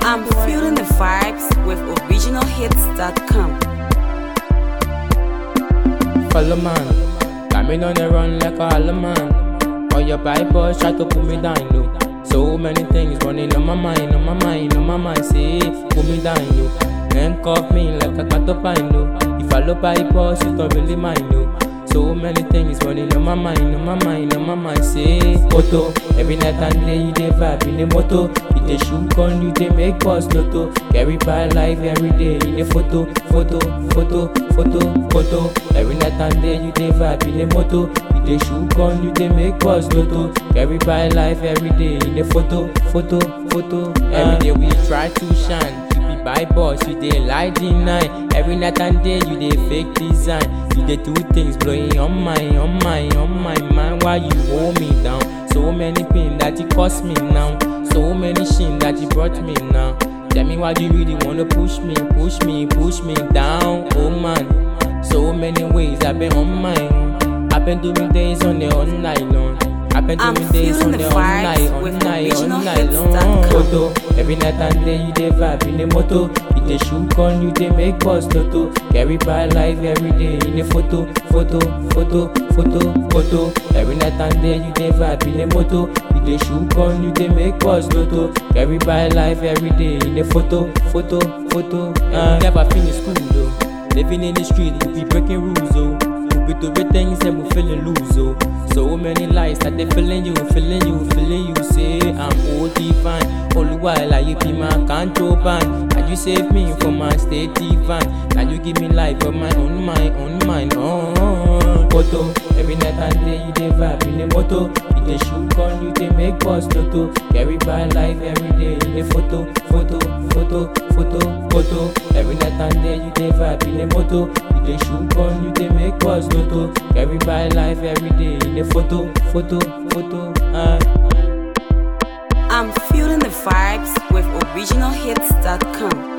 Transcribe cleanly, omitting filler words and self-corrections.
I'm feeling the vibes with originalhits.com. Follow man, got me on the run like a hollow man. All your bypass try to put me down low. So many things running on my mind, on my mind, on my mind. Say, put me down low. Handcuff me like a cat of pine low. If I look bypass, you don't really mind low. So many things running on my mind, on my mind, on my mind. Say, photo, every night and day you dey vibe in the moto. You dey shoot gun, you dey make boss lotto. Carry by life every day in the photo, photo, photo, photo, photo. Every night and day you dey vibe in the moto. You dey shoot gun, you dey make boss lotto. Carry by life every day in the photo, photo, photo. Every day we try to shine. By boss, you dey lie deny. Every night and day you dey fake design. You dey do things blowing on my mind. Why you hold me down? So many pain that you cost me now. So many shame that you brought me now. Tell me why you really wanna push me down. Oh man, so many ways I've been on my own. I've been doing days on the online long. I've been doing days on the online long. Photo, every night and day you dey vibe in the moto. You dey shoot gun, you dey make boss lotto. Carry by life every day in the photo, photo, photo, photo, photo. Every night and day you dey vibe in the moto. You dey shoot gun, you dey make boss lotto. Carry by life every day in the photo, photo, photo. Never finish school though. Living in the street, you be breaking rules though. We do things and we feeling loose, oh. So many lies that they feeling you. Say I'm all divine. All the while I be my control band. And you save me from my state divine. Now you give me life of my own mind. Oh, photo. Every night and day you dey vibe in the moto. You dey shoot gun, you dey make boss lotto. Carry by life every day in the photo, photo, photo, photo, photo. Every night and day you dey vibe in the moto. You dey shoot gun, you dey make boss lotto. Carry by life every day in the photo, photo, photo. I'm feeling the vibes with originalhits.com.